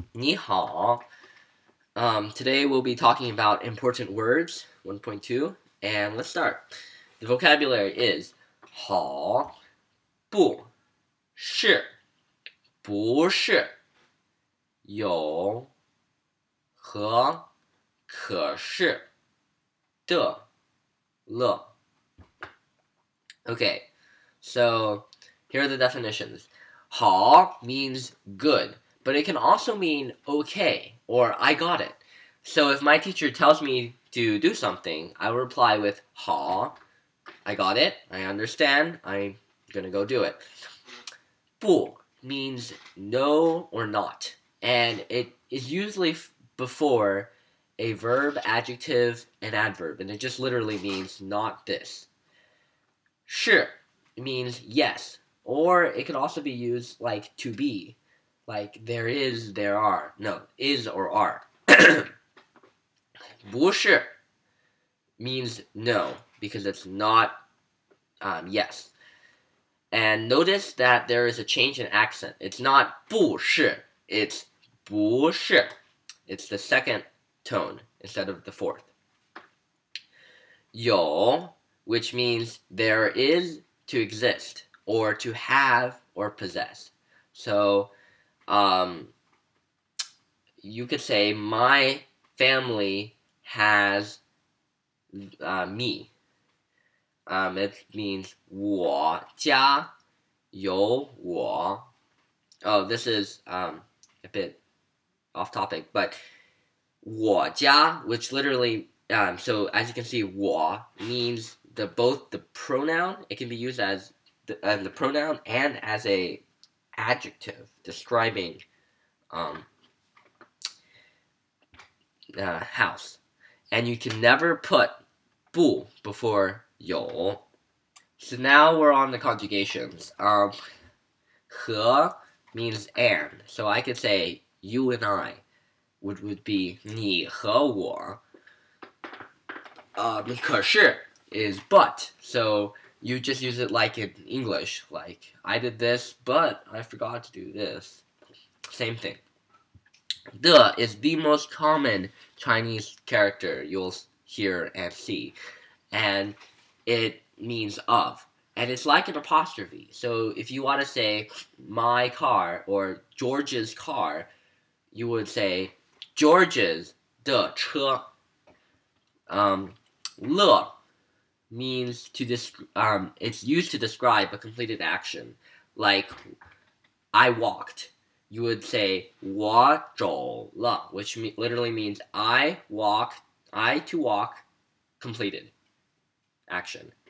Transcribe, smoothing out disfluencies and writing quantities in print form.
你好. Today we'll be talking about important words, 1.2, and let's start. The vocabulary is 好不是不是有和可是的了. Okay, so here are the definitions. 好 means good, but it can also mean okay or I got it. So if my teacher tells me to do something, I will reply with 好, I got it, I understand, I'm gonna go do it. 不 means no or not, and it is usually before a verb, adjective, and adverb, and it just literally means not this. 是 means yes, or it could also be used like to be, like there is, there are, no, is or are. 不是 means no, because it's not yes. And notice that there is a change in accent. It's not 不是, it's 不是. It's the second tone instead of the fourth. 有 which means there is to exist, or to have, or possess. So, you could say, my family has me. It means 我家有我. Oh, this is a bit off topic, but 我家, which literally, so as you can see, 我 means both the pronoun, it can be used as the pronoun and as a adjective describing house. And you can never put 不 before 有. So now we're on the conjugations. 和 means and. So I could say you and I would be 你和我. 可是 is but. So you just use it like in English. Like, I did this, but I forgot to do this. Same thing. 的 is the most common Chinese character you'll hear and see. And it means of. And it's like an apostrophe. So if you want to say my car or George's car, you would say George's 的车. 乐 means to it's used to describe a completed action. Like, I walked. You would say 我走了, which literally means I to walk, completed action.